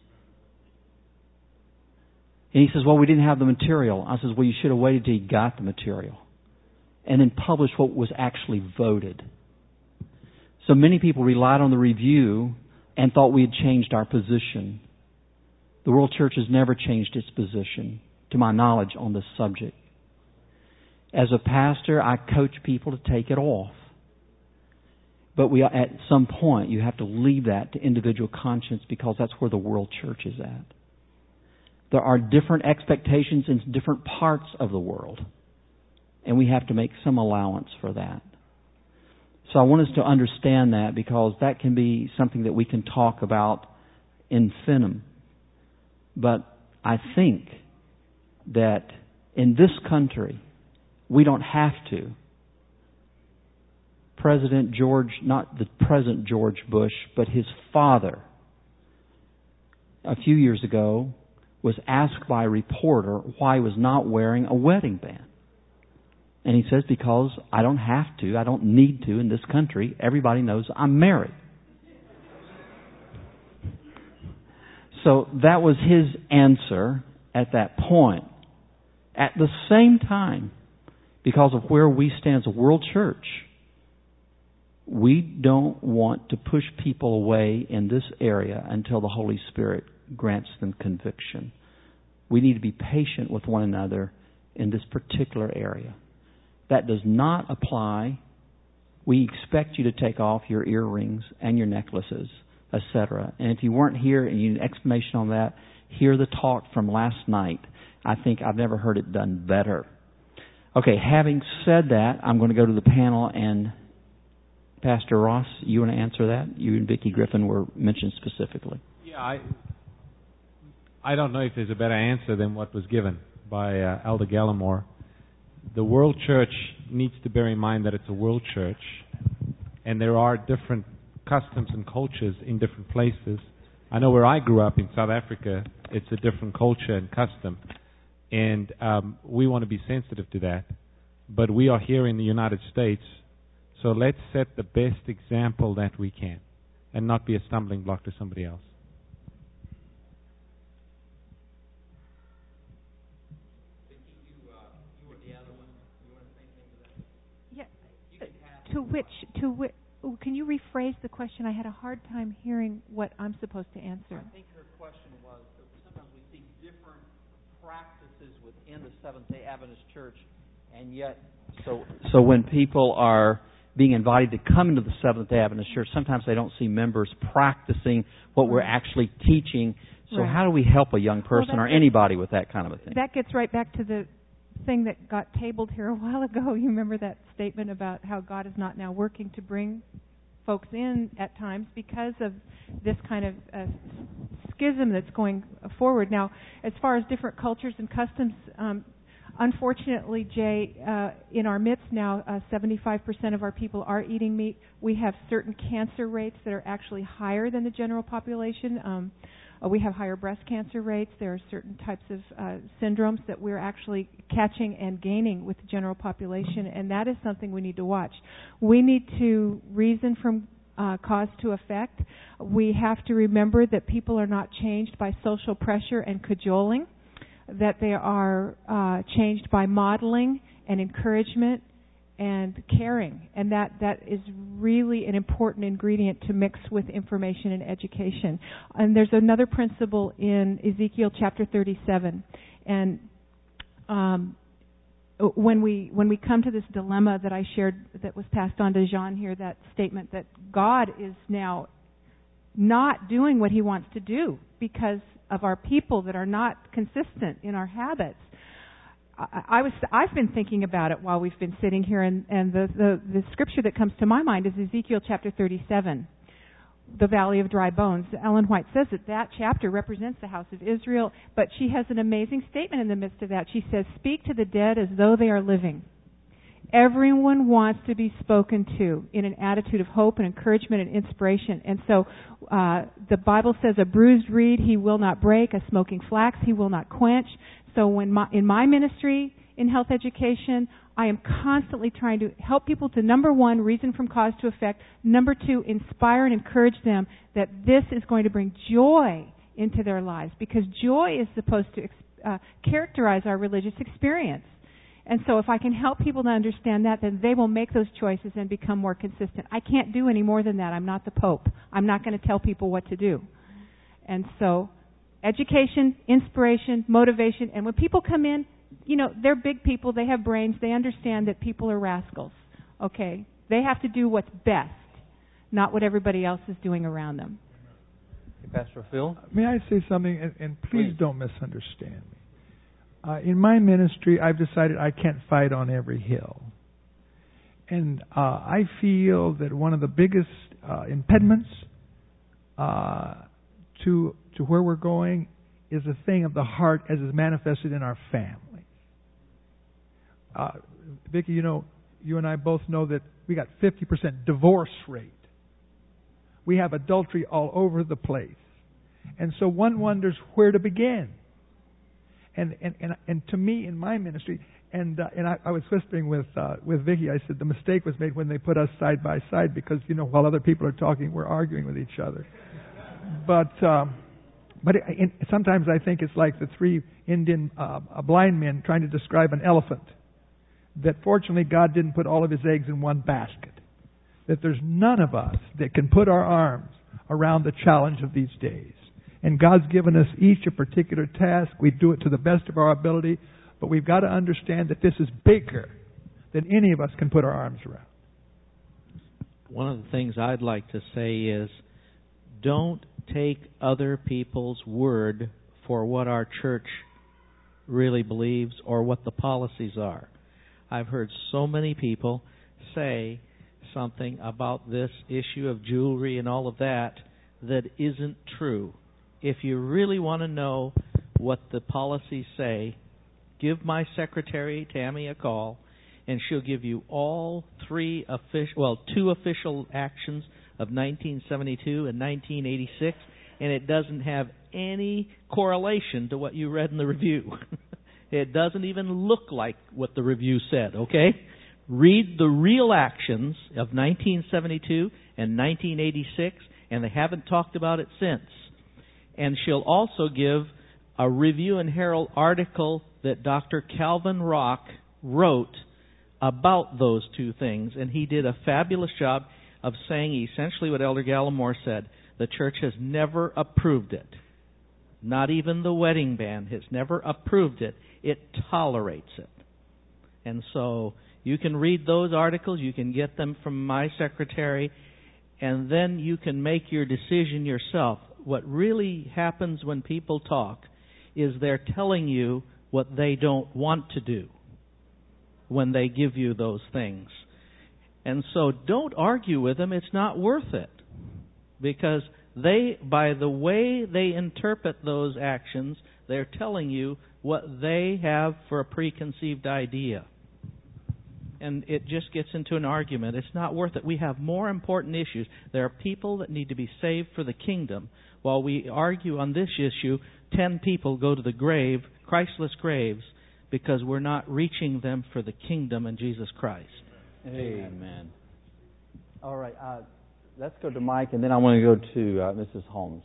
And he says, well, we didn't have the material. I says, well, you should have waited till you got the material and then published what was actually voted. So many people relied on the review and thought we had changed our position. The World Church has never changed its position, to my knowledge, on this subject. As a pastor, I coach people to take it off. But we, at some point, you have to leave that to individual conscience, because that's where the world church is at. There are different expectations in different parts of the world, and we have to make some allowance for that. So I want us to understand that, because that can be something that we can talk about infinitum. But I think that in this country, we don't have to. President George, not the present George Bush, but his father, a few years ago, was asked by a reporter why he was not wearing a wedding band. And he says, because I don't have to, I don't need to in this country. Everybody knows I'm married. So that was his answer at that point. At the same time, because of where we stand as a world church, we don't want to push people away in this area until the Holy Spirit grants them conviction. We need to be patient with one another in this particular area. That does not apply. We expect you to take off your earrings and your necklaces, et cetera. And if you weren't here and you need an explanation on that, hear the talk from last night. I think I've never heard it done better. Okay, having said that, I'm going to go to the panel, and Pastor Ross, you want to answer that? You and Vicki Griffin were mentioned specifically. Yeah, I I don't know if there's a better answer than what was given by uh, Elder Gallimore. The world church needs to bear in mind that it's a world church, and there are different customs and cultures in different places. I know where I grew up in South Africa, it's a different culture and custom, and um, we want to be sensitive to that. But we are here in the United States, so let's set the best example that we can and not be a stumbling block to somebody else. To which, to which, can you rephrase the question? I had a hard time hearing what I'm supposed to answer. I think her question was that sometimes we see different practices within the Seventh-day Adventist Church, and yet, so so when people are being invited to come into the Seventh-day Adventist Church, sometimes they don't see members practicing what we're actually teaching. So Right. how do we help a young person well, or anybody with that kind of a thing? That gets right back to the thing that got tabled here a while ago. You remember that statement about how God is not now working to bring folks in at times because of this kind of uh, schism that's going forward. Now, as far as different cultures and customs, um, unfortunately, Jay, uh, in our midst now, uh, seventy-five percent of our people are eating meat. We have certain cancer rates that are actually higher than the general population. Um, uh, we have higher breast cancer rates. There are certain types of uh, syndromes that we're actually catching and gaining with the general population, and that is something we need to watch. We need to reason from uh, cause to effect. We have to remember that people are not changed by social pressure and cajoling, that they are uh, changed by modeling and encouragement and caring, and that, that is really an important ingredient to mix with information and education. And there's another principle in Ezekiel chapter thirty-seven, and um, when we when we come to this dilemma that I shared, that was passed on to Jean here, that statement that God is now not doing what He wants to do because of our people that are not consistent in our habits. I, I was I've been thinking about it while we've been sitting here, and, and the, the, the scripture that comes to my mind is Ezekiel chapter thirty-seven, the Valley of Dry Bones. Ellen White says that that chapter represents the house of Israel, but she has an amazing statement in the midst of that. She says, "Speak to the dead as though they are living." Everyone wants to be spoken to in an attitude of hope and encouragement and inspiration. And so uh, the Bible says, "A bruised reed He will not break, a smoking flax He will not quench." So when my, in my ministry in health education, I am constantly trying to help people to, number one, reason from cause to effect. Number two, inspire and encourage them that this is going to bring joy into their lives, because joy is supposed to uh, characterize our religious experience. And so if I can help people to understand that, then they will make those choices and become more consistent. I can't do any more than that. I'm not the Pope. I'm not going to tell people what to do. And so education, inspiration, motivation, and when people come in, you know, they're big people, they have brains, they understand that people are rascals, okay? They have to do what's best, not what everybody else is doing around them. Hey, Pastor Phil? May I say something, and, and please, please don't misunderstand me. Uh, in my ministry, I've decided I can't fight on every hill. And uh, I feel that one of the biggest uh, impediments uh, to to where we're going is a thing of the heart as is manifested in our families. Uh, Vicki, you know, you and I both know that we got fifty percent divorce rate. We have adultery all over the place. And so one wonders where to begin. And and and, and to me, in my ministry, and uh, and I, I was whispering with uh, with Vicki, I said the mistake was made when they put us side by side, because, you know, while other people are talking, we're arguing with each other. But um, but it, it, sometimes I think it's like the three Indian uh, blind men trying to describe an elephant. That fortunately God didn't put all of His eggs in one basket. That there's none of us that can put our arms around the challenge of these days. And God's given us each a particular task. We do it to the best of our ability, but we've got to understand that this is bigger than any of us can put our arms around. One of the things I'd like to say is, don't take other people's word for what our church really believes or what the policies are. I've heard so many people say something about this issue of jewelry and all of that that isn't true. If you really want to know what the policies say, give my secretary, Tammy, a call, and she'll give you all three official, well, two official actions of nineteen seventy-two and nineteen eighty-six, and it doesn't have any correlation to what you read in the review. It doesn't even look like what the review said, okay? Read the real actions of nineteen seventy-two and nineteen eighty-six, and they haven't talked about it since. And she'll also give a Review and Herald article that Doctor Calvin Rock wrote about those two things, and he did a fabulous job of saying essentially what Elder Gallimore said. The church has never approved it. Not even the wedding band has never approved it. It tolerates it. And so You can read those articles. You can get them from my secretary. And then you can make your decision yourself. What really happens when people talk is they're telling you what they don't want to do when they give you those things. And so don't argue with them. It's not worth it. Because they, by the way they interpret those actions, they're telling you what they have for a preconceived idea. And it just gets into an argument. It's not worth it. We have more important issues. There are people that need to be saved for the kingdom. While we argue on this issue, ten people go to the grave, Christless graves, because we're not reaching them for the kingdom and Jesus Christ. Amen. All right. Uh, let's go to Mike, and then I want to go to uh, Missus Holmes.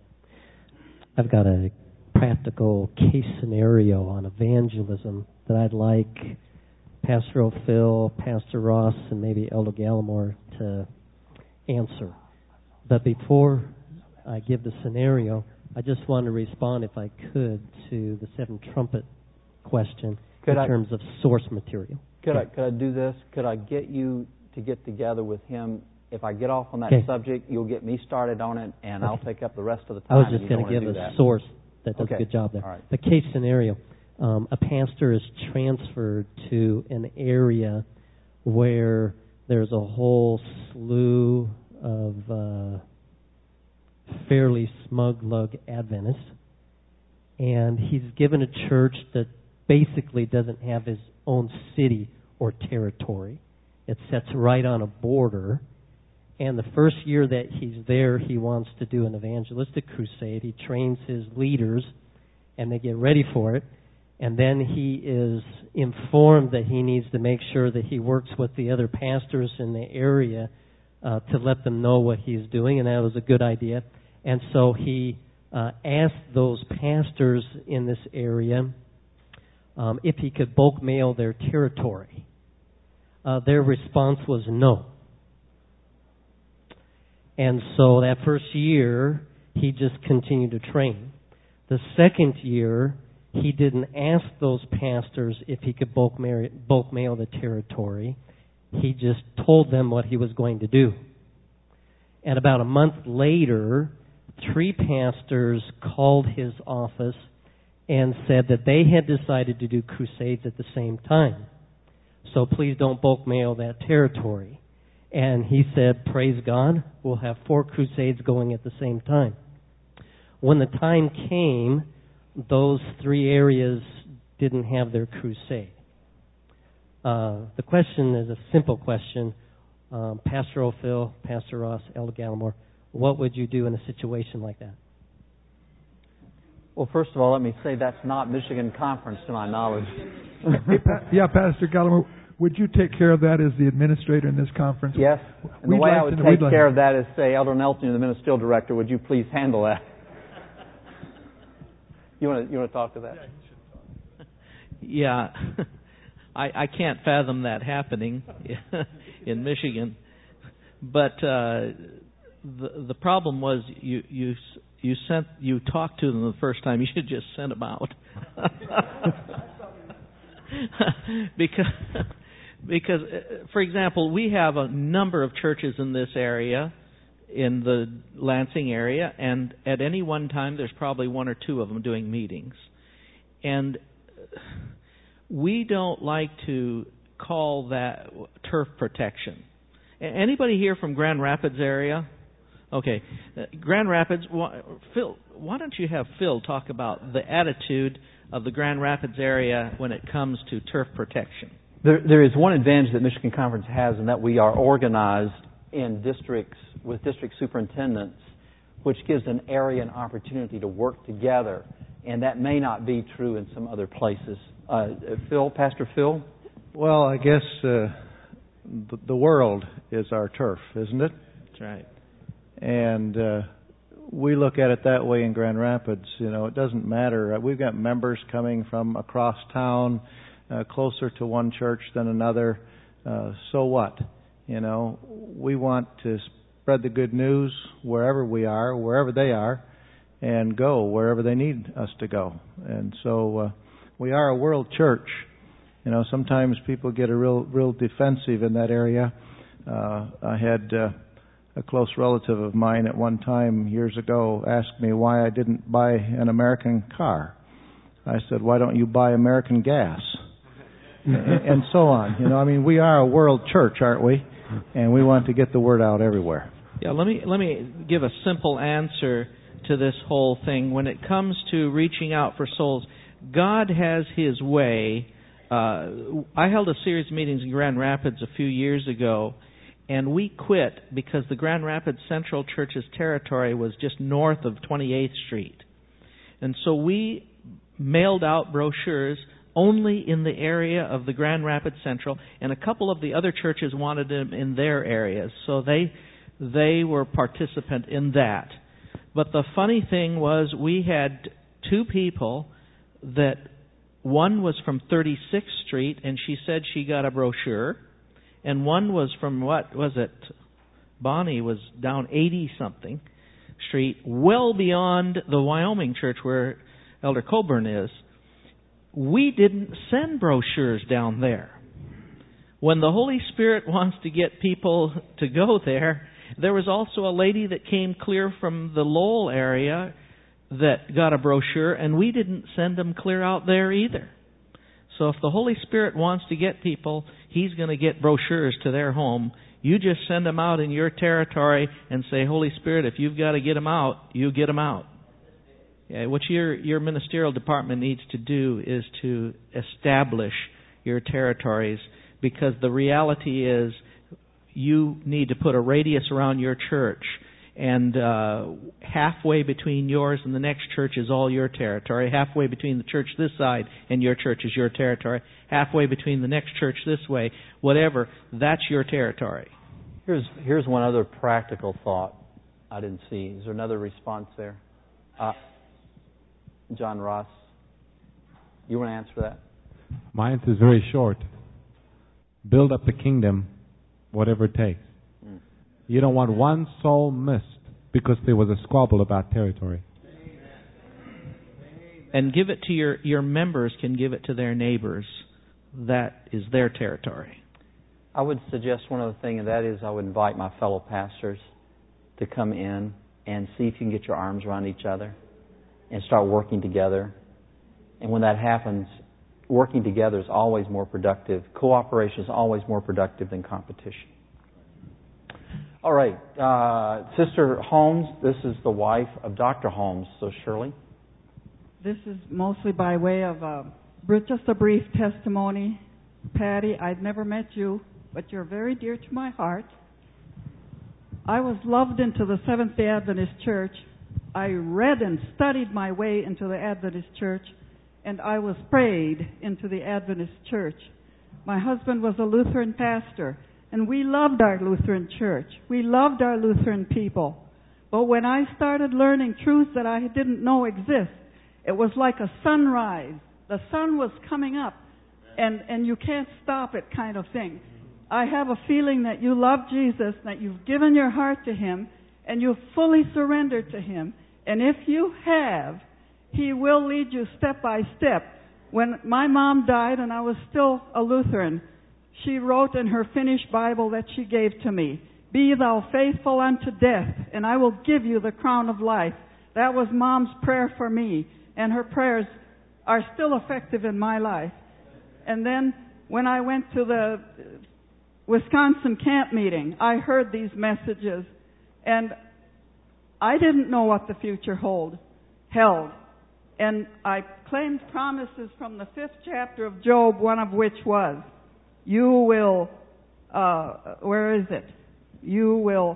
I've got a practical case scenario on evangelism that I'd like Pastor O'Phil, Pastor Ross, and maybe Elder Gallimore to answer. But before I give the scenario, I just want to respond, if I could, to the seven trumpet question could in I, terms of source material. Could okay. I could I do this? Could I get you to get together with him? If I get off on that okay. subject, you'll get me started on it, and okay. I'll take up the rest of the time. I was just going to give a that. source that does okay. a good job there. All right. The case scenario. Um, a pastor is transferred to an area where there's a whole slew of uh, fairly smug lug Adventists, and he's given a church that basically doesn't have his own city or territory. It sits right on a border, and the first year that he's there, he wants to do an evangelistic crusade. He trains his leaders, and they get ready for it. And then he is informed that he needs to make sure that he works with the other pastors in the area uh, to let them know what he's doing, and that was a good idea. And so he uh, asked those pastors in this area um, if he could bulk mail their territory. Uh, their response was no. And so that first year, he just continued to train. The second year, he didn't ask those pastors if he could bulk mail, bulk mail the territory. He just told them what he was going to do. And about a month later, three pastors called his office and said that they had decided to do crusades at the same time. So please don't bulk mail that territory. And he said, praise God, we'll have four crusades going at the same time. When the time came, those three areas didn't have their crusade. Uh, the question is a simple question. Um, Pastor O'Phil, Pastor Ross, Elder Gallimore, what would you do in a situation like that? Well, first of all, let me say that's not Michigan Conference to my knowledge. hey, pa- yeah, Pastor Gallimore, would you take care of that as the administrator in this conference? Yes. And we'd the way like I would to, take like care of that is say, Elder Nelson, you're the ministerial director. Would you please handle that? You want to you want to talk to that? Yeah, I I can't fathom that happening in Michigan, but uh, the the problem was you you you sent you talked to them the first time. You should just send them out because because for example, we have a number of churches in this area, in the Lansing area, and at any one time there's probably one or two of them doing meetings. And we don't like to call that turf protection. Anybody here from Grand Rapids area? Okay. Grand Rapids, Phil, why don't you have Phil talk about the attitude of the Grand Rapids area when it comes to turf protection? There, there is one advantage that Michigan Conference has, in that we are organized in districts with district superintendents, which gives an area an opportunity to work together, and that may not be true in some other places. Uh, Phil, Pastor Phil? Well, I guess uh, the, the world is our turf, isn't it? That's right. And uh, we look at it that way in Grand Rapids. You know, it doesn't matter. We've got members coming from across town, uh, closer to one church than another. Uh, so what? You know, we want to spread the good news wherever we are, wherever they are, and go wherever they need us to go. And so uh, we are a world church. You know, sometimes people get a real, real defensive in that area. Uh, I had uh, a close relative of mine at one time years ago asked me why I didn't buy an American car. I said, why don't you buy American gas? and, and so on. You know, I mean, we are a world church, aren't we? And we want to get the word out everywhere. Yeah, let me let me give a simple answer to this whole thing. When it comes to reaching out for souls, God has His way. Uh, I held a series of meetings in Grand Rapids a few years ago, and we quit because the Grand Rapids Central Church's territory was just north of twenty-eighth Street. And so we mailed out brochures only in the area of the Grand Rapids Central, and a couple of the other churches wanted them in their areas. So they they were participant in that. But the funny thing was we had two people that one was from thirty-sixth Street, and she said she got a brochure. And one was from, what was it? Bonnie was down eighty-something Street, well beyond the Wyoming church where Elder Coburn is. We didn't send brochures down there. When the Holy Spirit wants to get people to go there, there was also a lady that came clear from the Lowell area that got a brochure, and we didn't send them clear out there either. So if the Holy Spirit wants to get people, He's going to get brochures to their home. You just send them out in your territory and say, Holy Spirit, if you've got to get them out, you get them out. Yeah, what your your ministerial department needs to do is to establish your territories, because the reality is you need to put a radius around your church, and uh, halfway between yours and the next church is all your territory. Halfway between the church this side and your church is your territory. Halfway between the next church this way, whatever, that's your territory. Here's here's one other practical thought I didn't see. Is there another response there? Uh, John Ross, you want to answer that? My answer is very short. Build up the kingdom, whatever it takes. Mm. You don't want one soul missed because there was a squabble about territory. And give it to your, your members can give it to their neighbors. That is their territory. I would suggest one other thing, and that is I would invite my fellow pastors to come in and see if you can get your arms around each other and start working together. And when that happens, working together is always more productive. Cooperation is always more productive than competition. All right. Uh, Sister Holmes, this is the wife of Doctor Holmes. So, Shirley? This is mostly by way of uh, just a brief testimony. Patty, I've never met you, but you're very dear to my heart. I was loved into the Seventh-day Adventist Church. I read and studied my way into the Adventist Church, and I was prayed into the Adventist Church. My husband was a Lutheran pastor, and we loved our Lutheran church. We loved our Lutheran people. But when I started learning truths that I didn't know exist, it was like a sunrise. The sun was coming up, and, and you can't stop it kind of thing. I have a feeling that you love Jesus, that you've given your heart to Him, and you've fully surrendered to Him. And if you have, He will lead you step by step. When my mom died and I was still a Lutheran, she wrote in her finished Bible that she gave to me, "Be thou faithful unto death, and I will give you the crown of life." That was Mom's prayer for me, and her prayers are still effective in my life. And then when I went to the Wisconsin camp meeting, I heard these messages, and I didn't know what the future hold, held. And I claimed promises from the fifth chapter of Job, one of which was, you will, uh, where is it? You will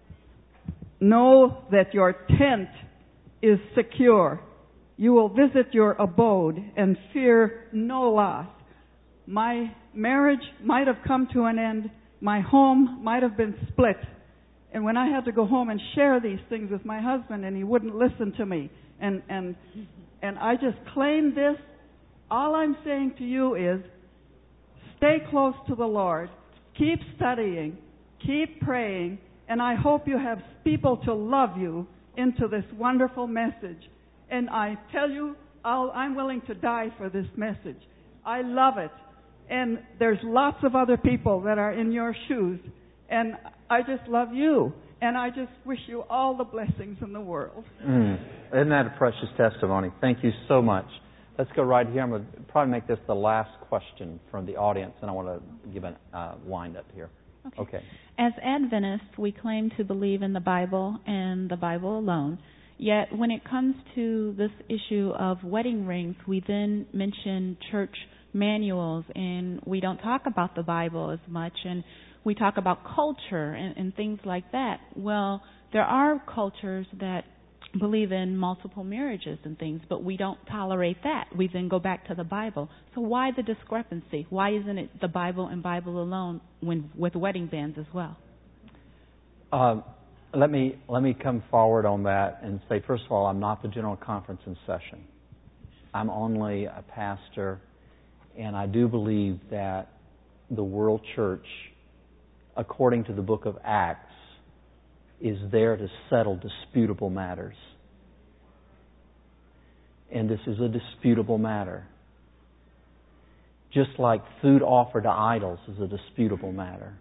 know that your tent is secure. You will visit your abode and fear no loss. My marriage might have come to an end. My home might have been split. And when I had to go home and share these things with my husband, and he wouldn't listen to me, and and and I just claimed this, all I'm saying to you is, stay close to the Lord, keep studying, keep praying, and I hope you have people to love you into this wonderful message. And I tell you, I'll, I'm willing to die for this message. I love it. And there's lots of other people that are in your shoes. And I just love you. And I just wish you all the blessings in the world. Mm. Isn't that a precious testimony? Thank you so much. Let's go right here. I'm going to probably make this the last question from the audience, and I want to give a uh, wind up here. Okay. okay. As Adventists, we claim to believe in the Bible and the Bible alone. Yet when it comes to this issue of wedding rings, we then mention church manuals, and we don't talk about the Bible as much, and we talk about culture and, and things like that. Well, there are cultures that believe in multiple marriages and things, but we don't tolerate that. We then go back to the Bible. So why the discrepancy? Why isn't it the Bible and Bible alone when with wedding bands as well? Uh, let me let me come forward on that and say, first of all, I'm not the General Conference in session. I'm only a pastor, and I do believe that the World Church, according to the book of Acts, is there to settle disputable matters. And this is a disputable matter. Just like food offered to idols is a disputable matter.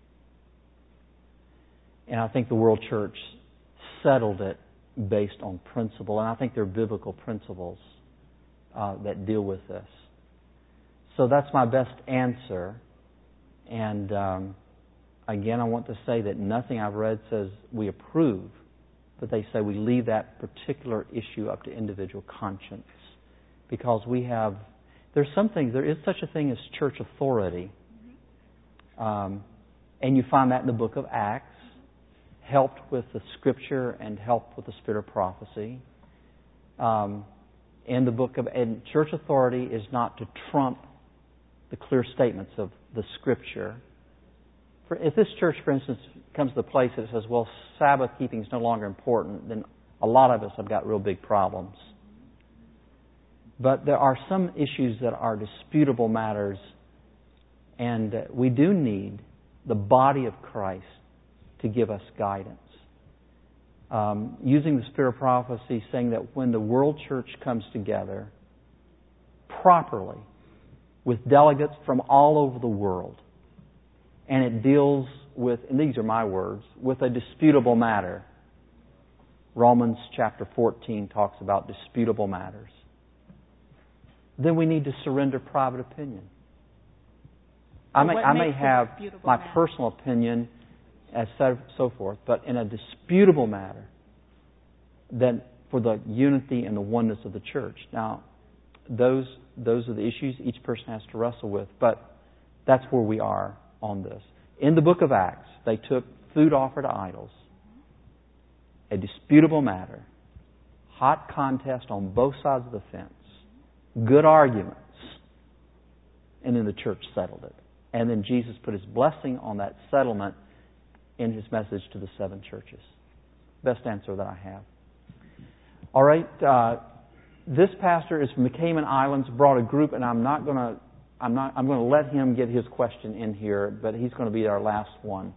And I think the World Church settled it based on principle. And I think there are biblical principles uh, that deal with this. So that's my best answer. And um, Again, I want to say that nothing I've read says we approve, but they say we leave that particular issue up to individual conscience. Because we have, there's some things, there is such a thing as church authority. Um, and you find that in the book of Acts, helped with the Scripture and helped with the spirit of prophecy. Um, in the book of, and church authority is not to trump the clear statements of the Scripture. For, if this church, for instance, comes to the place that it says, well, Sabbath keeping is no longer important, then a lot of us have got real big problems. But there are some issues that are disputable matters, and we do need the body of Christ to give us guidance. Um, using the spirit of prophecy, saying that when the world church comes together properly with delegates from all over the world, and it deals with, and these are my words, with a disputable matter. Romans chapter fourteen talks about disputable matters. Then we need to surrender private opinion. I may, I may have my matter? personal opinion, as so forth, but in a disputable matter, then for the unity and the oneness of the church. Now, those those are the issues each person has to wrestle with, but that's where we are on this. In the book of Acts, they took food offered to idols, a disputable matter, hot contest on both sides of the fence, good arguments, and then the church settled it. And then Jesus put His blessing on that settlement in His message to the seven churches. Best answer that I have. All right, uh, this pastor is from the Cayman Islands, brought a group, and I'm not going to I'm not. I'm going to let him get his question in here, but he's going to be our last one.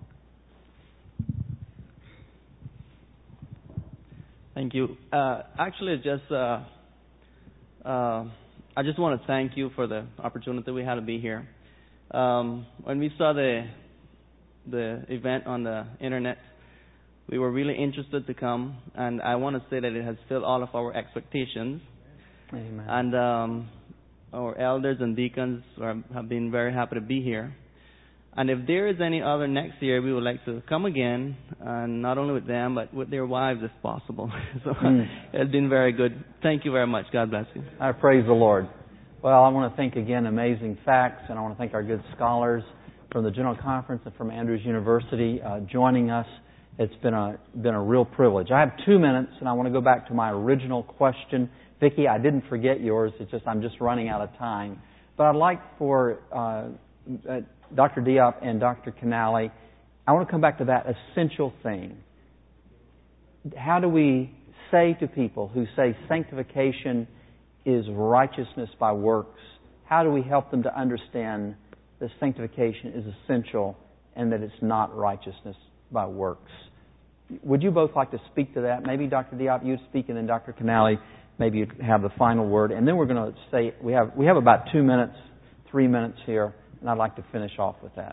Thank you. Uh, actually, just uh, uh, I just want to thank you for the opportunity we had to be here. Um, when we saw the the event on the internet, we were really interested to come, and I want to say that it has filled all of our expectations. Amen. And um, our elders and deacons are, have been very happy to be here. And if there is any other next year, we would like to come again, and not only with them, but with their wives if possible. So mm. It's been very good. Thank you very much. God bless you. I praise the Lord. Well, I want to thank again Amazing Facts, and I want to thank our good scholars from the General Conference and from Andrews University uh, joining us. It's been a been a real privilege. I have two minutes, and I want to go back to my original question. Vicki, I didn't forget yours. It's just I'm just running out of time. But I'd like for uh, uh, Doctor Diop and Doctor Canale, I want to come back to that essential thing. How do we say to people who say sanctification is righteousness by works, how do we help them to understand that sanctification is essential and that it's not righteousness by works? Would you both like to speak to that? Maybe Doctor Diop, you'd speak, and then Doctor Canale, maybe you'd have the final word. And then we're going to say, we have we have about two minutes, three minutes here. And I'd like to finish off with that.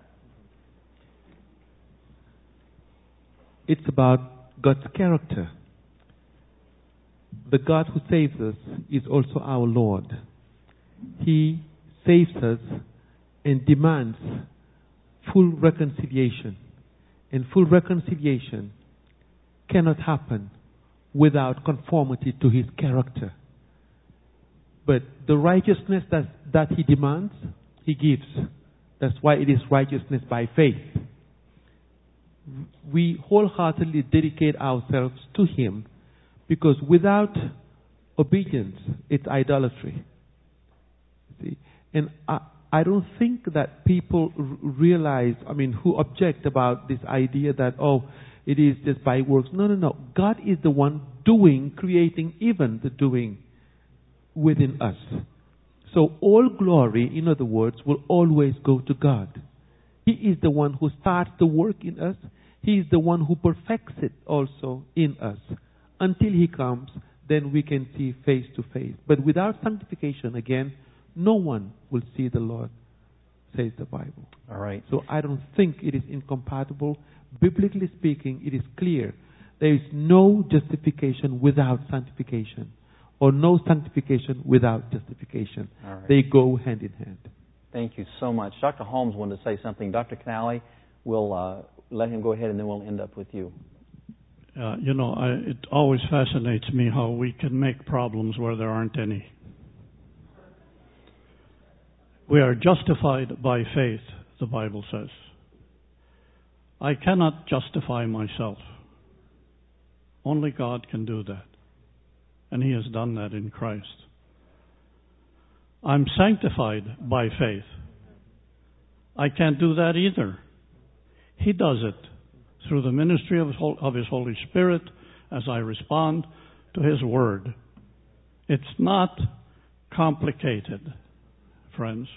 It's about God's character. The God who saves us is also our Lord. He saves us and demands full reconciliation. And full reconciliation cannot happen without conformity to His character. But the righteousness that, that He demands, He gives. That's why it is righteousness by faith. We wholeheartedly dedicate ourselves to Him, because without obedience, it's idolatry. See? And I, I don't think that people r- realize, I mean, who object about this idea that, oh, it is just by works. No, no, no. God is the one doing, creating, even the doing within us. So all glory, in other words, will always go to God. He is the one who starts the work in us. He is the one who perfects it also in us. Until He comes, then we can see face to face. But without sanctification, again, no one will see the Lord, says the Bible. All right. So I don't think it is incompatible. Biblically speaking, it is clear. There is no justification without sanctification, or no sanctification without justification. All right. They go hand in hand. Thank you so much. Doctor Holmes wanted to say something. Doctor Canale, we'll uh, let him go ahead, and then we'll end up with you. Uh, you know, I, it always fascinates me how we can make problems where there aren't any. We are justified by faith, the Bible says. I cannot justify myself. Only God can do that. And He has done that in Christ. I'm sanctified by faith. I can't do that either. He does it through the ministry of His Holy Spirit as I respond to His Word. It's not complicated, friends.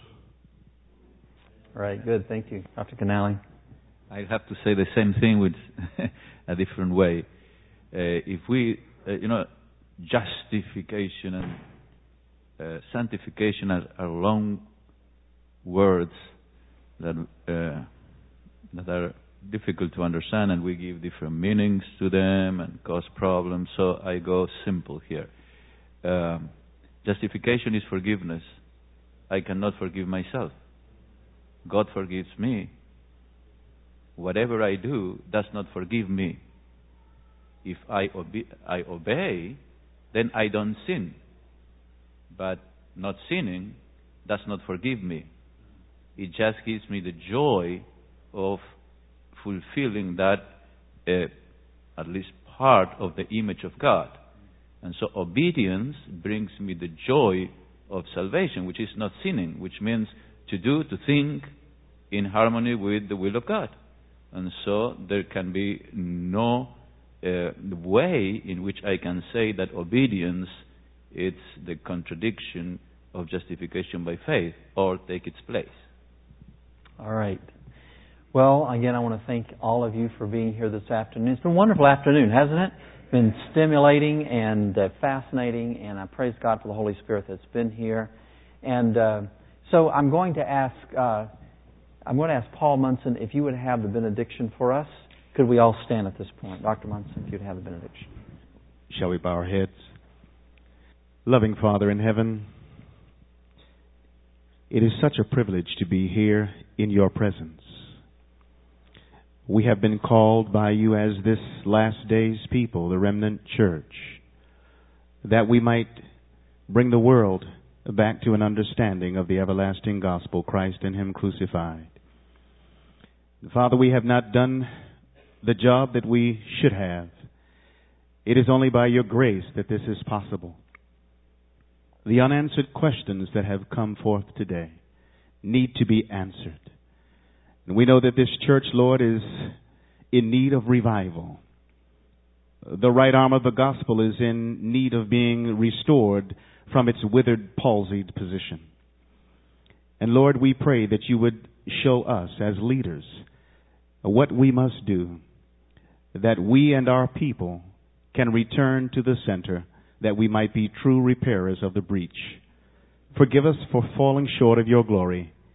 All right, good. Thank you. Doctor Canale. I have to say the same thing with a different way. Uh, if we, uh, you know, justification and uh, sanctification are, are long words that uh, that are difficult to understand, and we give different meanings to them and cause problems. So I go simple here. Um, justification is forgiveness. I cannot forgive myself. God forgives me. Whatever I do does not forgive me. If I obe- I obey, then I don't sin. But not sinning does not forgive me. It just gives me the joy of fulfilling that, uh, at least part of the image of God. And so obedience brings me the joy of salvation, which is not sinning, which means to do, to think in harmony with the will of God. And so there can be no uh, way in which I can say that obedience is the contradiction of justification by faith or take its place. All right. Well, again, I want to thank all of you for being here this afternoon. It's been a wonderful afternoon, hasn't it? It's been stimulating and uh, fascinating, and I praise God for the Holy Spirit that's been here. And uh, so I'm going to ask uh, I'm going to ask Paul Munson if you would have the benediction for us. Could we all stand at this point? Doctor Munson, if you'd have the benediction. Shall we bow our heads? Loving Father in heaven, it is such a privilege to be here in your presence. We have been called by you as this last day's people, the remnant church, that we might bring the world back to an understanding of the everlasting gospel, Christ and Him crucified. Father, we have not done the job that we should have. It is only by your grace that this is possible. The unanswered questions that have come forth today need to be answered. And we know that this church, Lord, is in need of revival. The right arm of the gospel is in need of being restored from its withered, palsied position. And Lord, we pray that you would show us as leaders what we must do, that we and our people can return to the center, that we might be true repairers of the breach. Forgive us for falling short of your glory.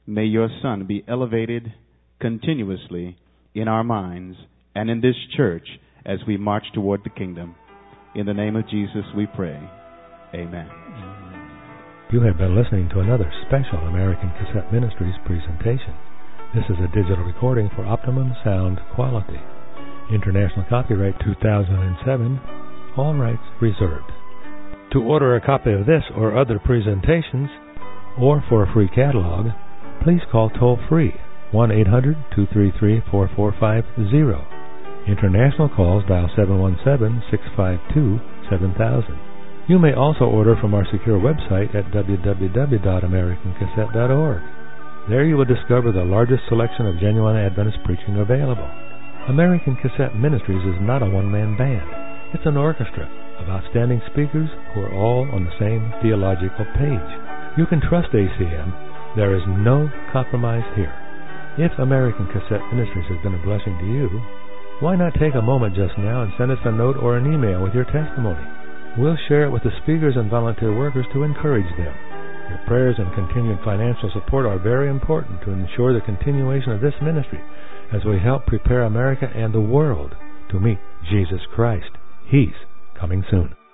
may your Son be elevated continuously in our minds and in this church as we march toward the kingdom. In the name of Jesus we pray. Amen. You have been listening to another special American Cassette Ministries presentation. This is a digital recording for optimum sound quality. International copyright two thousand seven, all rights reserved. To order a copy of this or other presentations, or for a free catalog, please call toll-free one eight hundred two three three four four five zero. International calls dial seven one seven six five two seven thousand. You may also order from our secure website at w w w dot american cassette dot org. There you will discover the largest selection of genuine Adventist preaching available. American Cassette Ministries is not a one-man band. It's an orchestra of outstanding speakers who are all on the same theological page. You can trust A C M. There is no compromise here. If American Cassette Ministries has been a blessing to you, why not take a moment just now and send us a note or an email with your testimony? We'll share it with the speakers and volunteer workers to encourage them. Your prayers and continued financial support are very important to ensure the continuation of this ministry as we help prepare America and the world to meet Jesus Christ. He's coming soon.